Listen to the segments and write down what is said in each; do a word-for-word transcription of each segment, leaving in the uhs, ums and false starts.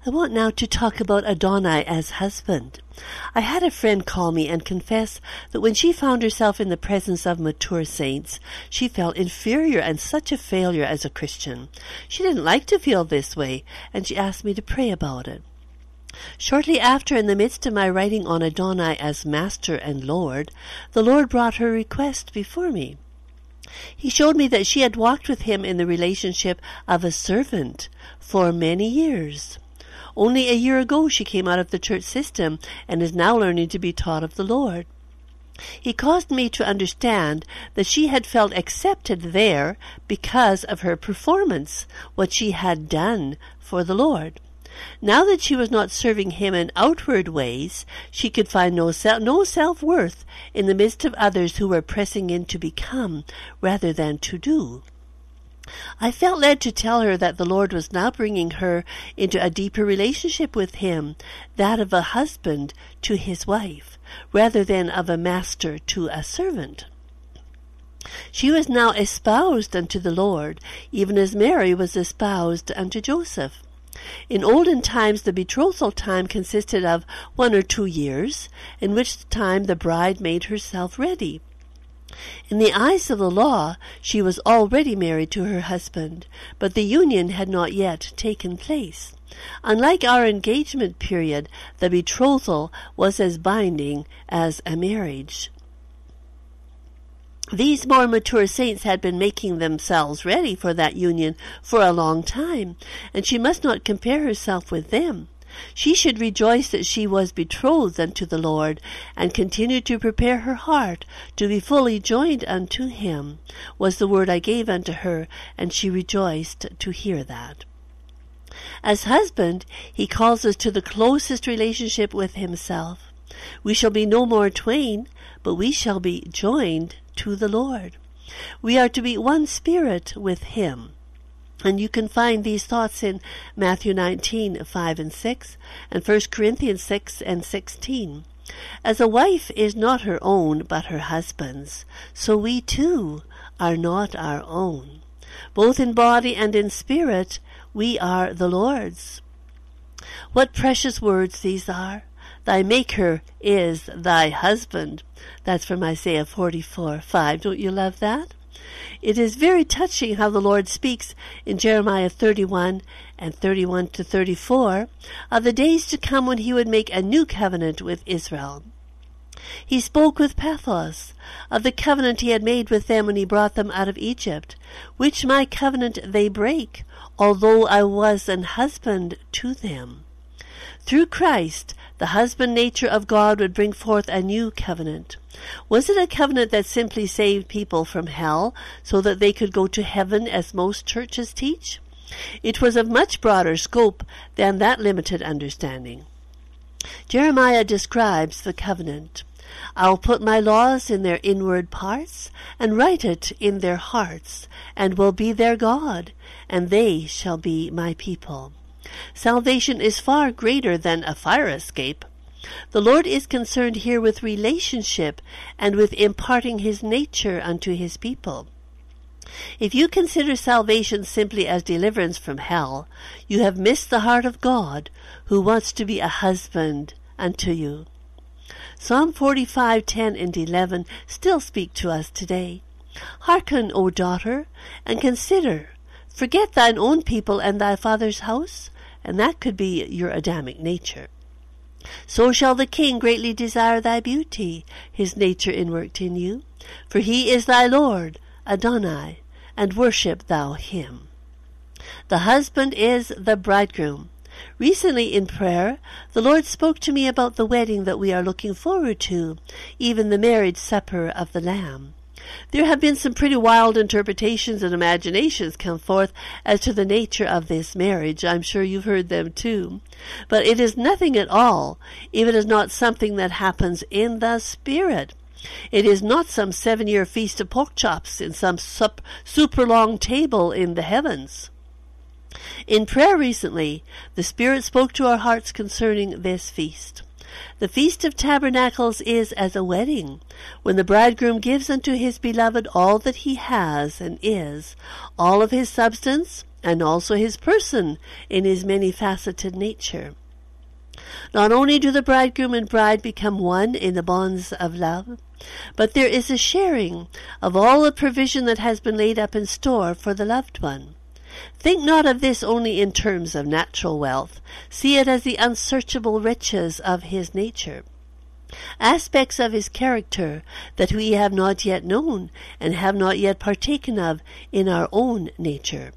I want now to talk about Adonai as husband. I had a friend call me and confess that when she found herself in the presence of mature saints, she felt inferior and such a failure as a Christian. She didn't like to feel this way, and she asked me to pray about it. Shortly after, in the midst of my writing on Adonai as Master and Lord, the Lord brought her request before me. He showed me that she had walked with him in the relationship of a servant for many years. Only a year ago she came out of the church system and is now learning to be taught of the Lord. He caused me to understand that she had felt accepted there because of her performance, what she had done for the Lord. Now that she was not serving him in outward ways, she could find no self, no self-worth in the midst of others who were pressing in to become rather than to do. I felt led to tell her that the Lord was now bringing her into a deeper relationship with him, that of a husband to his wife, rather than of a master to a servant. She was now espoused unto the Lord, even as Mary was espoused unto Joseph. In olden times the betrothal time consisted of one or two years, in which time the bride made herself ready. In the eyes of the law, she was already married to her husband, but the union had not yet taken place. Unlike our engagement period, the betrothal was as binding as a marriage. These more mature saints had been making themselves ready for that union for a long time, and she must not compare herself with them. She should rejoice that she was betrothed unto the Lord, and continue to prepare her heart to be fully joined unto him, was the word I gave unto her, and she rejoiced to hear that. As husband, he calls us to the closest relationship with himself. We shall be no more twain, but we shall be joined to the Lord. We are to be one spirit with him. And you can find these thoughts in Matthew nineteen, five and six, and First Corinthians six and sixteen. As a wife is not her own, but her husband's, so we too are not our own. Both in body and in spirit, we are the Lord's. What precious words these are. Thy Maker is thy husband. That's from Isaiah forty-four, five. Don't you love that? It is very touching how the Lord speaks in Jeremiah thirty-one and thirty-one to thirty-four of the days to come when he would make a new covenant with Israel. He spoke with pathos of the covenant he had made with them when he brought them out of Egypt, which my covenant they break, although I was an husband to them. Through Christ, the husband nature of God would bring forth a new covenant. Was it a covenant that simply saved people from hell so that they could go to heaven, as most churches teach? It was of much broader scope than that limited understanding. Jeremiah describes the covenant. I'll put my laws in their inward parts, and write it in their hearts, and will be their God, and they shall be my people. Salvation is far greater than a fire escape. The Lord is concerned here with relationship and with imparting his nature unto his people. If you consider salvation simply as deliverance from hell, you have missed the heart of God, who wants to be a husband unto you. Psalm forty-five, ten and eleven still speak to us today. Hearken, O daughter, and consider. Forget thine own people and thy father's house, and that could be your Adamic nature. So shall the king greatly desire thy beauty, his nature inworked in you. For he is thy Lord, Adonai, and worship thou him. The husband is the bridegroom. Recently in prayer, the Lord spoke to me about the wedding that we are looking forward to, even the marriage supper of the Lamb. There have been some pretty wild interpretations and imaginations come forth as to the nature of this marriage. I'm sure you've heard them too. But it is nothing at all if it is not something that happens in the Spirit. It is not some seven-year feast of pork chops in some sup- super long table in the heavens. In prayer recently, the Spirit spoke to our hearts concerning this feast. The Feast of Tabernacles is as a wedding, when the bridegroom gives unto his beloved all that he has and is, all of his substance, and also his person in his many-faceted nature. Not only do the bridegroom and bride become one in the bonds of love, but there is a sharing of all the provision that has been laid up in store for the loved one. Think not of this only in terms of natural wealth. See it as the unsearchable riches of his nature. Aspects of his character that we have not yet known and have not yet partaken of in our own nature.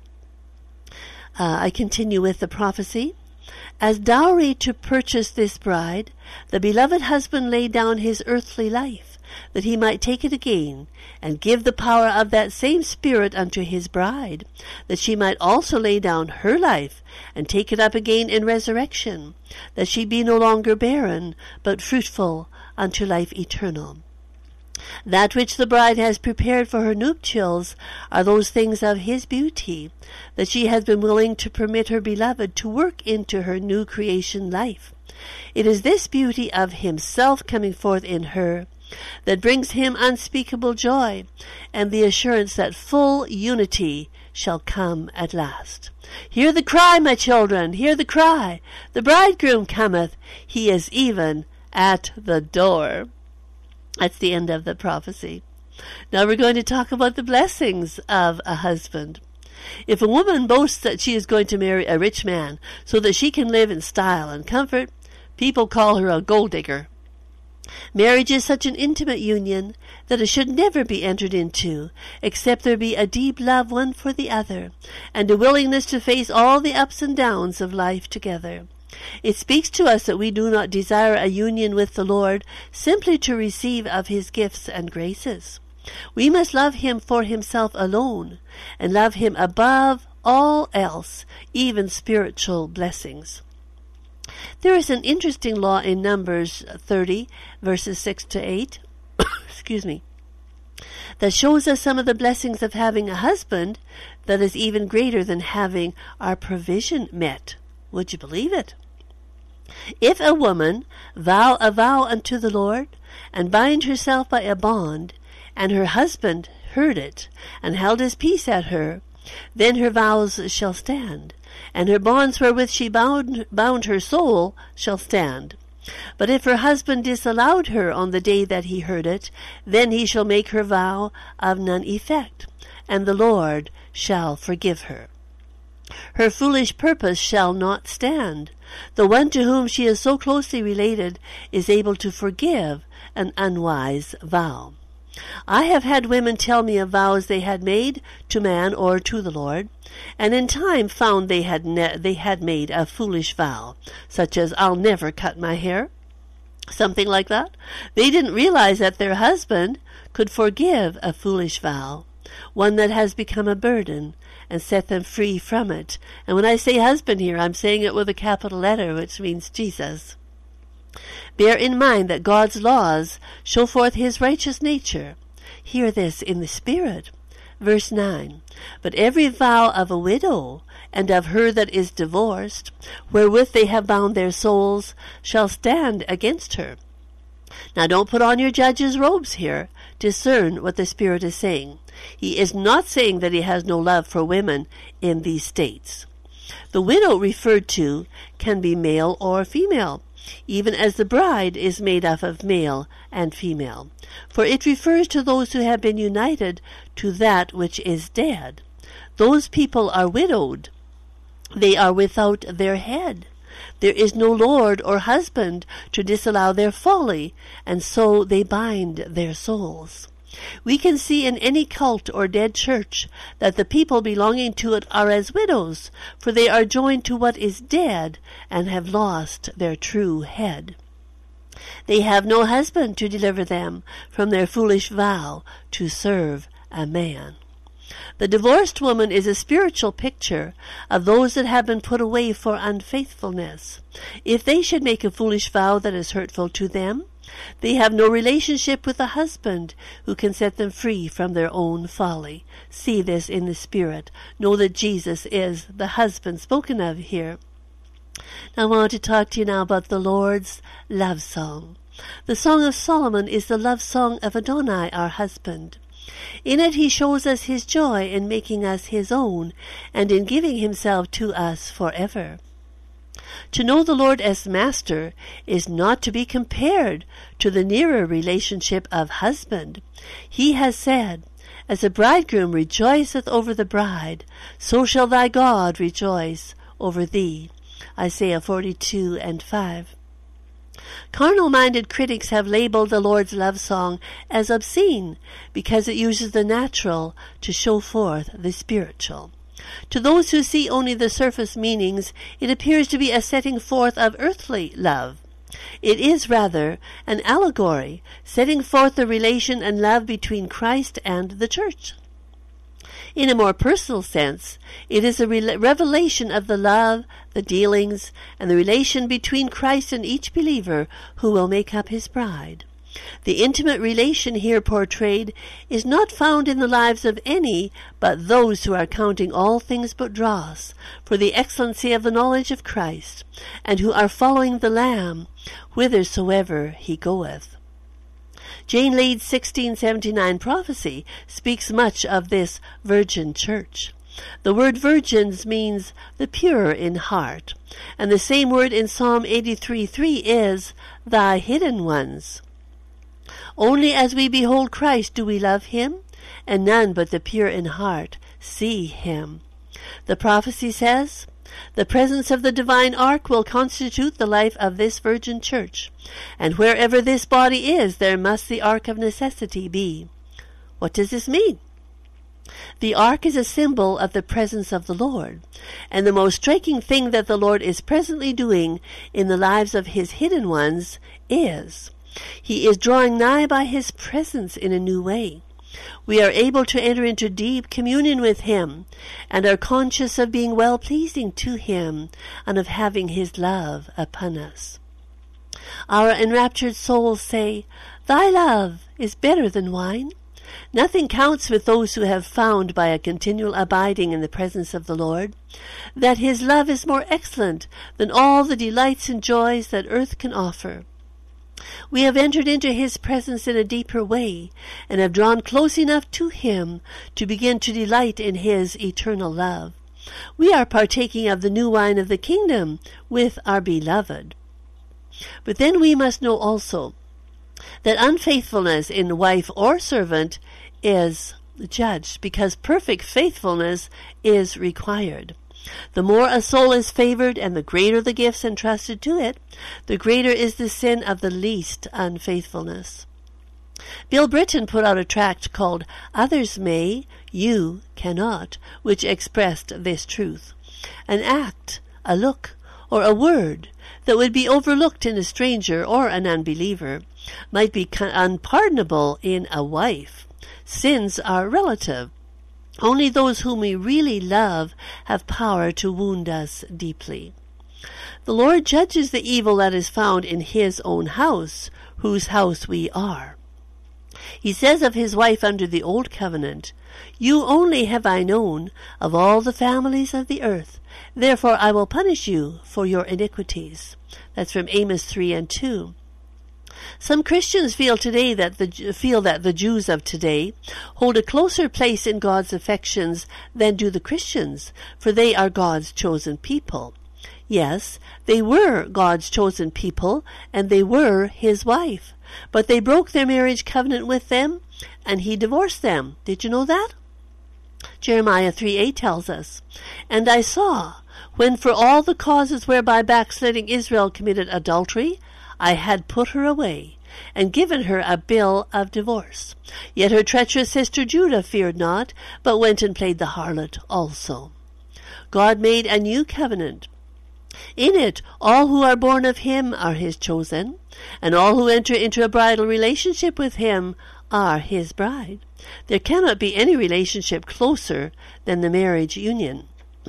Uh, I continue with the prophecy. As dowry to purchase this bride, the beloved husband laid down his earthly life, that he might take it again, and give the power of that same Spirit unto his bride, that she might also lay down her life, and take it up again in resurrection, that she be no longer barren, but fruitful unto life eternal. That which the bride has prepared for her nuptials are those things of his beauty, that she has been willing to permit her beloved to work into her new creation life. It is this beauty of himself coming forth in her that brings him unspeakable joy, and the assurance that full unity shall come at last. Hear the cry, my children, hear the cry. The bridegroom cometh, he is even at the door. That's the end of the prophecy. Now we're going to talk about the blessings of a husband. If a woman boasts that she is going to marry a rich man so that she can live in style and comfort, people call her a gold digger. Marriage is such an intimate union that it should never be entered into, except there be a deep love one for the other, and a willingness to face all the ups and downs of life together. It speaks to us that we do not desire a union with the Lord simply to receive of his gifts and graces. We must love him for himself alone, and love him above all else, even spiritual blessings. There is an interesting law in Numbers thirty, verses six to eight, excuse me, that shows us some of the blessings of having a husband that is even greater than having our provision met. Would you believe it? If a woman vow a vow unto the Lord, and bind herself by a bond, and her husband heard it, and held his peace at her, then her vows shall stand, and her bonds wherewith she bound, bound her soul shall stand. But if her husband disallowed her on the day that he heard it, then he shall make her vow of none effect, and the Lord shall forgive her. Her foolish purpose shall not stand. The one to whom she is so closely related is able to forgive an unwise vow. I have had women tell me of vows they had made to man or to the Lord, and in time found they had ne- they had made a foolish vow, such as, "I'll never cut my hair," something like that. They didn't realize that their husband could forgive a foolish vow, one that has become a burden, and set them free from it. And when I say husband here, I'm saying it with a capital letter, which means Jesus. Bear in mind that God's laws show forth his righteous nature. Hear this in the Spirit. Verse nine, But every vow of a widow, and of her that is divorced, wherewith they have bound their souls, shall stand against her. Now don't put on your judge's robes here. Discern what the Spirit is saying. He is not saying that he has no love for women in these states. The widow referred to can be male or female, even as the bride is made up of male and female. For it refers to those who have been united to that which is dead. Those people are widowed. They are without their head. There is no lord or husband to disallow their folly, and so they bind their souls. We can see in any cult or dead church that the people belonging to it are as widows, for they are joined to what is dead and have lost their true head. They have no husband to deliver them from their foolish vow to serve a man. The divorced woman is a spiritual picture of those that have been put away for unfaithfulness. If they should make a foolish vow that is hurtful to them, they have no relationship with a husband who can set them free from their own folly. See this in the Spirit. Know that Jesus is the husband spoken of here. Now I want to talk to you now about the Lord's love song. The Song of Solomon is the love song of Adonai, our husband. In it he shows us his joy in making us his own and in giving himself to us forever. To know the Lord as Master is not to be compared to the nearer relationship of husband. He has said, "As a bridegroom rejoiceth over the bride, so shall thy God rejoice over thee." Isaiah forty-two and five. Carnal-minded critics have labeled the Lord's love song as obscene because it uses the natural to show forth the spiritual. To those who see only the surface meanings, it appears to be a setting forth of earthly love. It is rather an allegory, setting forth the relation and love between Christ and the church. In a more personal sense, it is a re- revelation of the love, the dealings, and the relation between Christ and each believer who will make up his bride. The intimate relation here portrayed is not found in the lives of any but those who are counting all things but dross for the excellency of the knowledge of Christ, and who are following the Lamb whithersoever he goeth. Jane Leeds' sixteen seventy-nine prophecy speaks much of this virgin church. The word virgins means the pure in heart, and the same word in Psalm eighty-three three is thy hidden ones. Only as we behold Christ do we love him, and none but the pure in heart see him. The prophecy says, the presence of the divine ark will constitute the life of this virgin church, and wherever this body is, there must the ark of necessity be. What does this mean? The ark is a symbol of the presence of the Lord, and the most striking thing that the Lord is presently doing in the lives of his hidden ones is, he is drawing nigh by his presence in a new way. We are able to enter into deep communion with him, and are conscious of being well-pleasing to him, and of having his love upon us. Our enraptured souls say, thy love is better than wine. Nothing counts with those who have found by a continual abiding in the presence of the Lord that his love is more excellent than all the delights and joys that earth can offer. We have entered into his presence in a deeper way, and have drawn close enough to him to begin to delight in his eternal love. We are partaking of the new wine of the kingdom with our beloved. But then we must know also that unfaithfulness in wife or servant is judged, because perfect faithfulness is required. The more a soul is favored and the greater the gifts entrusted to it, the greater is the sin of the least unfaithfulness. Bill Britton put out a tract called Others May, You Cannot, which expressed this truth. An act, a look, or a word that would be overlooked in a stranger or an unbeliever might be unpardonable in a wife. Sins are relative. Only those whom we really love have power to wound us deeply. The Lord judges the evil that is found in his own house, whose house we are. He says of his wife under the old covenant, You only have I known of all the families of the earth, therefore I will punish you for your iniquities. That's from Amos three and two. Some Christians feel today that the feel that the Jews of today hold a closer place in God's affections than do the Christians, for they are God's chosen people. Yes, they were God's chosen people, and they were his wife, but they broke their marriage covenant with them, and he divorced them. Did you know that? Jeremiah three eight tells us, And I saw, when for all the causes whereby backsliding Israel committed adultery, I had put her away, and given her a bill of divorce. Yet her treacherous sister Judah feared not, but went and played the harlot also. God made a new covenant. In it, all who are born of him are his chosen, and all who enter into a bridal relationship with him are his bride. There cannot be any relationship closer than the marriage union.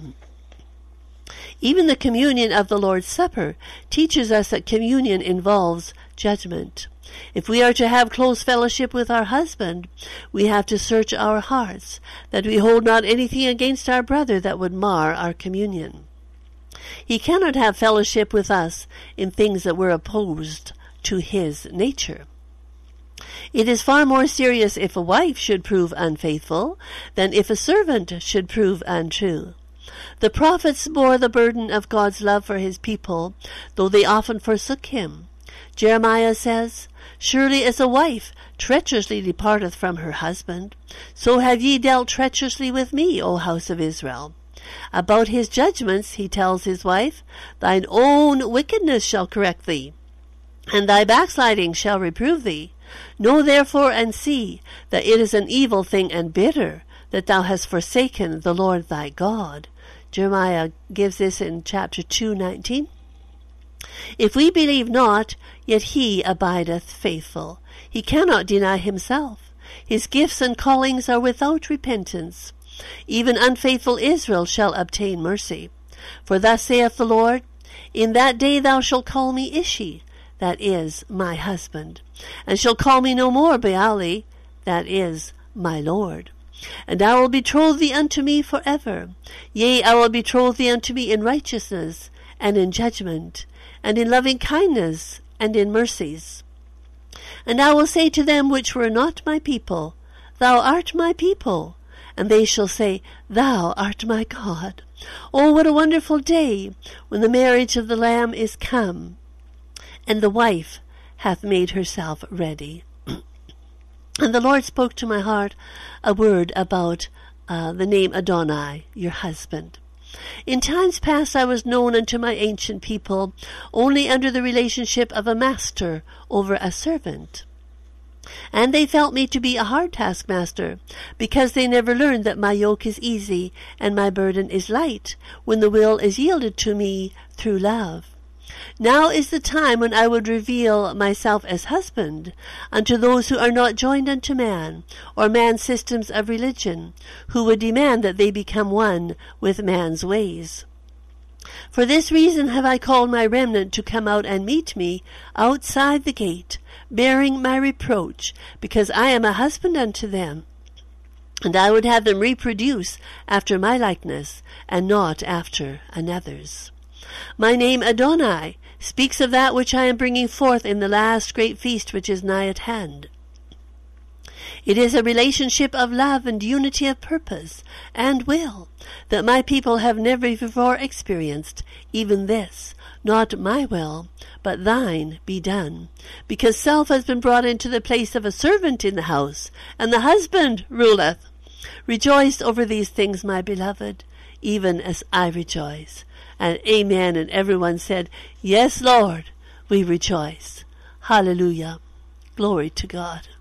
Even the communion of the Lord's Supper teaches us that communion involves judgment. If we are to have close fellowship with our husband, we have to search our hearts, that we hold not anything against our brother that would mar our communion. He cannot have fellowship with us in things that were opposed to his nature. It is far more serious if a wife should prove unfaithful than if a servant should prove untrue. The prophets bore the burden of God's love for his people, though they often forsook him. Jeremiah says, "Surely as a wife treacherously departeth from her husband, so have ye dealt treacherously with me, O house of Israel." About his judgments he tells his wife, "Thine own wickedness shall correct thee, and thy backsliding shall reprove thee. Know therefore and see that it is an evil thing and bitter, that thou hast forsaken the Lord thy God." Jeremiah gives this in chapter two nineteen. If we believe not, yet he abideth faithful. He cannot deny himself. His gifts and callings are without repentance. Even unfaithful Israel shall obtain mercy. For thus saith the Lord, "In that day thou shalt call me Ishi," that is, my husband, "and shalt call me no more Baali," that is, my Lord. "And I will betroth thee unto me forever. Yea, I will betroth thee unto me in righteousness, and in judgment, and in loving kindness, and in mercies. And I will say to them which were not my people, Thou art my people. And they shall say, Thou art my God." Oh, what a wonderful day, when the marriage of the Lamb is come, and the wife hath made herself ready. And the Lord spoke to my heart a word about uh, the name Adonai, your husband. In times past I was known unto my ancient people only under the relationship of a master over a servant. And they felt me to be a hard taskmaster, because they never learned that my yoke is easy and my burden is light, when the will is yielded to me through love. Now is the time when I would reveal myself as husband unto those who are not joined unto man, or man's systems of religion, who would demand that they become one with man's ways. For this reason have I called my remnant to come out and meet me outside the gate, bearing my reproach, because I am a husband unto them, and I would have them reproduce after my likeness, and not after another's. My name Adonai speaks of that which I am bringing forth in the last great feast which is nigh at hand. It is a relationship of love and unity of purpose and will that my people have never before experienced, even this, not my will, but thine be done, because self has been brought into the place of a servant in the house, and the husband ruleth. Rejoice over these things, my beloved, even as I rejoice. And amen. And everyone said, Yes, Lord, we rejoice. Hallelujah. Glory to God.